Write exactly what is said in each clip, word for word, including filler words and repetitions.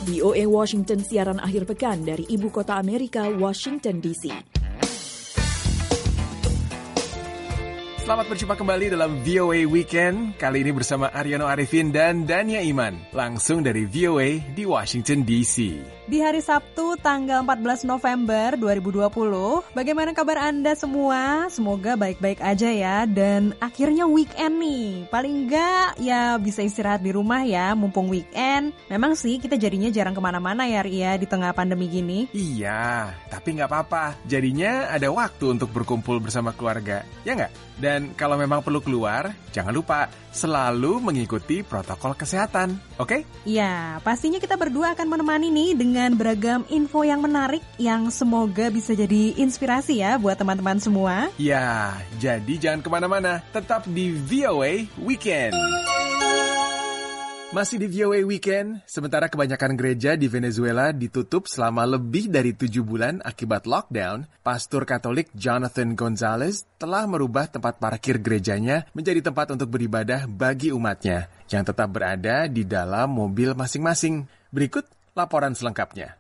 V O A Washington siaran akhir pekan dari Ibu Kota Amerika, Washington D C. Selamat berjumpa kembali dalam V O A Weekend. Kali ini bersama Ariano Arifin dan Dania Iman. Langsung dari V O A di Washington D C. Di hari Sabtu tanggal empat belas November dua ribu dua puluh, bagaimana kabar Anda semua? Semoga baik-baik aja ya. Dan akhirnya weekend nih. Paling enggak ya bisa istirahat di rumah ya, mumpung weekend. Memang sih kita jadinya jarang kemana-mana ya Ria di tengah pandemi gini. Iya, tapi nggak apa-apa. Jadinya ada waktu untuk berkumpul bersama keluarga, ya nggak? Dan kalau memang perlu keluar, jangan lupa selalu mengikuti protokol kesehatan, oke? Okay? Ya, pastinya kita berdua akan menemani nih dengan beragam info yang menarik yang semoga bisa jadi inspirasi ya buat teman-teman semua. Ya, jadi jangan kemana-mana, tetap di V O A Weekend. Masih di V O A Weekend, sementara kebanyakan gereja di Venezuela ditutup selama lebih dari tujuh bulan akibat lockdown, Pastor Katolik Jonathan Gonzalez telah merubah tempat parkir gerejanya menjadi tempat untuk beribadah bagi umatnya, yang tetap berada di dalam mobil masing-masing. Berikut laporan selengkapnya.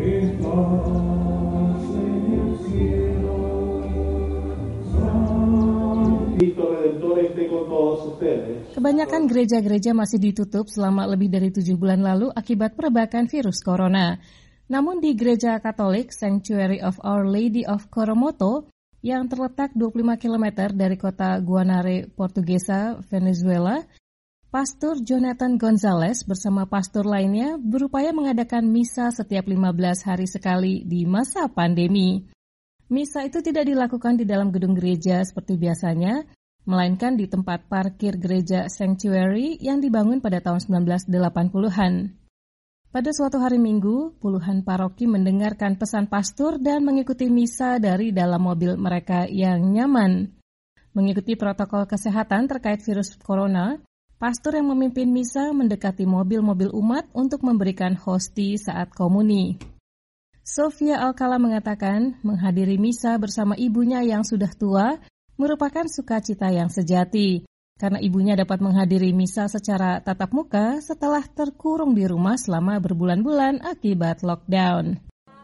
Kebanyakan gereja-gereja masih ditutup selama lebih dari tujuh bulan lalu akibat perebakan virus corona. Namun di gereja Katolik Sanctuary of Our Lady of Coromoto yang terletak dua puluh lima kilometer dari kota Guanare, Portugesa, Venezuela, Pastor Jonathan Gonzalez bersama pastor lainnya berupaya mengadakan misa setiap lima belas hari sekali di masa pandemi. Misa itu tidak dilakukan di dalam gedung gereja seperti biasanya, melainkan di tempat parkir gereja Sanctuary yang dibangun pada tahun sembilan belas delapan puluhan. Pada suatu hari Minggu, puluhan paroki mendengarkan pesan pastor dan mengikuti misa dari dalam mobil mereka yang nyaman. Mengikuti protokol kesehatan terkait virus corona, pastor yang memimpin misa mendekati mobil-mobil umat untuk memberikan hosti saat komuni. Sofia Alcala mengatakan menghadiri misa bersama ibunya yang sudah tua merupakan sukacita yang sejati, karena ibunya dapat menghadiri misa secara tatap muka setelah terkurung di rumah selama berbulan-bulan akibat lockdown.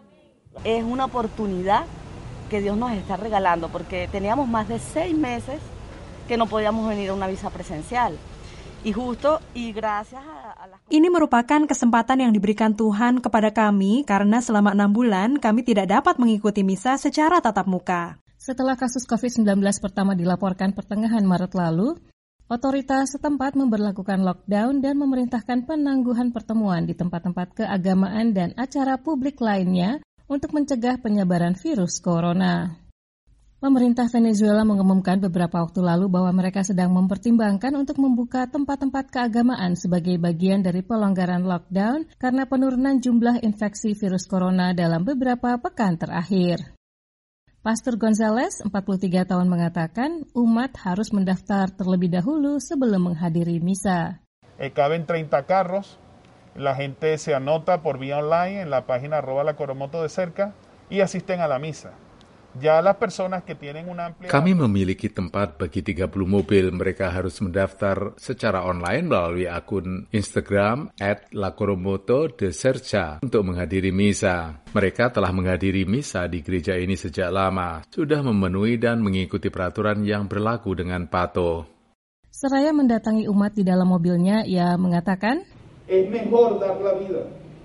Es una oportunidad que Dios nos está regalando porque teníamos más de seis meses que no podíamos venir a una misa presencial. Y justo y gracias a las... Ini merupakan kesempatan yang diberikan Tuhan kepada kami karena selama enam bulan kami tidak dapat mengikuti misa secara tatap muka. Setelah kasus covid sembilan belas pertama dilaporkan pertengahan Maret lalu, otoritas setempat memberlakukan lockdown dan memerintahkan penangguhan pertemuan di tempat-tempat keagamaan dan acara publik lainnya untuk mencegah penyebaran virus corona. Pemerintah Venezuela mengumumkan beberapa waktu lalu bahwa mereka sedang mempertimbangkan untuk membuka tempat-tempat keagamaan sebagai bagian dari pelonggaran lockdown karena penurunan jumlah infeksi virus corona dalam beberapa pekan terakhir. Pastor Gonzalez, empat puluh tiga tahun, mengatakan umat harus mendaftar terlebih dahulu sebelum menghadiri misa. Eh, caben treinta carros, la gente se anota por vía online en la página arroba la coromoto de cerca y asisten a la misa. Ya las personas que tienen una amplia... Kami memiliki tempat bagi tiga puluh mobil. Mereka harus mendaftar secara online melalui akun Instagram at la coromoto de cerca untuk menghadiri misa. Mereka telah menghadiri misa di gereja ini sejak lama, sudah memenuhi dan mengikuti peraturan yang berlaku dengan patuh. Seraya mendatangi umat di dalam mobilnya, ia mengatakan, Es mejor dar la vida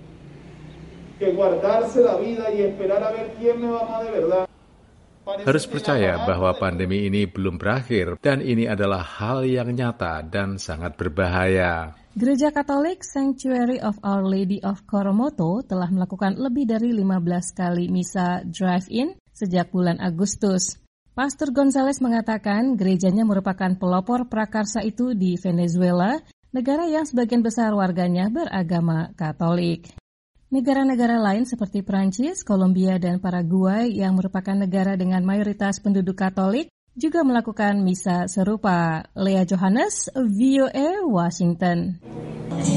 que guardarse la vida y esperar a ver quién me va a amar de verdad. Harus percaya bahwa pandemi ini belum berakhir dan ini adalah hal yang nyata dan sangat berbahaya. Gereja Katolik Sanctuary of Our Lady of Coromoto telah melakukan lebih dari lima belas kali misa drive-in sejak bulan Agustus. Pastor Gonzalez mengatakan gerejanya merupakan pelopor prakarsa itu di Venezuela, negara yang sebagian besar warganya beragama Katolik. Negara-negara lain seperti Prancis, Kolombia, dan Paraguay yang merupakan negara dengan mayoritas penduduk Katolik juga melakukan misa serupa. Lea Johannes, V O A, Washington.